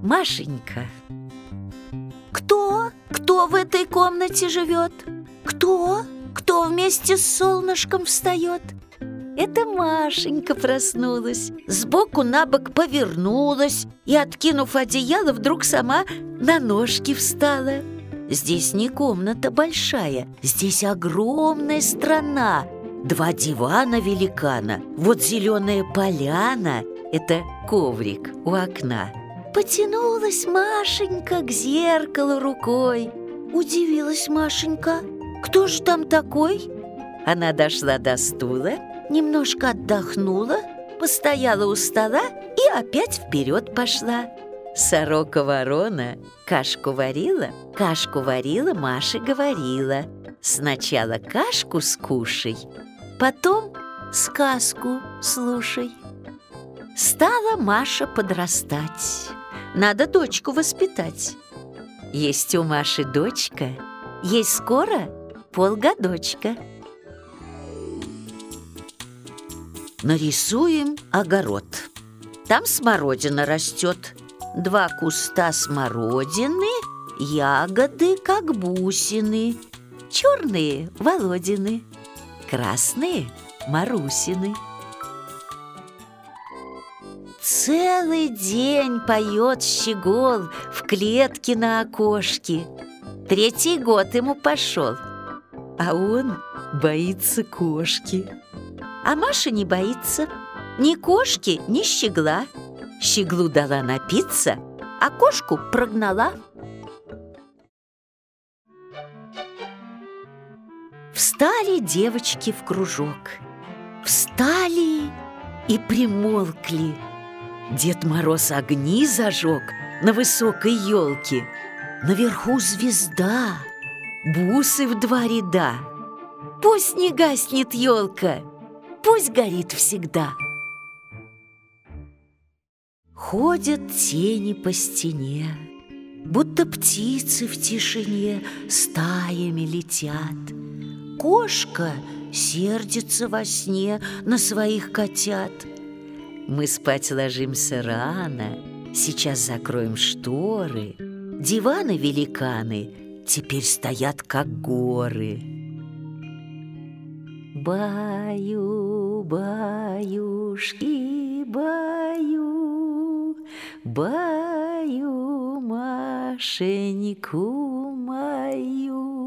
Машенька. Кто в этой комнате живет? Кто вместе с солнышком встает? Это Машенька проснулась, сбоку на бок повернулась и, откинув одеяло, вдруг сама на ножки встала. Здесь не комната большая, здесь огромная страна. 2 дивана-великана, вот зеленая поляна – это коврик у окна. Потянулась Машенька к зеркалу рукой. Удивилась Машенька. Кто же там такой? Она дошла до стула, немножко отдохнула, постояла у стола и опять вперед пошла. Сорока-ворона кашку варила, Маше говорила: сначала кашку скушай, потом сказку слушай. Стала Маша подрастать, надо дочку воспитать. Есть у Маши дочка, ей скоро полгодочка. Нарисуем огород. Там смородина растет. 2 куста смородины, ягоды, как бусины. Черные – Володины, красные – Марусины. Целый день поет щегол в клетке на окошке. 3-й год ему пошел, а он боится кошки. А Маша не боится ни кошки, ни щегла. Щеглу дала напиться, а кошку прогнала. Встали девочки в кружок. Встали и примолкли. Дед Мороз огни зажег на высокой елке. Наверху звезда, бусы в 2 ряда. Пусть не гаснет елка, пусть горит всегда. Ходят тени по стене, будто птицы в тишине стаями летят. Кошка сердится во сне на своих котят. Мы спать ложимся рано, сейчас закроем шторы. Диваны-великаны теперь стоят, как горы. Баю, баюшки, баю, баю Машеньку мою.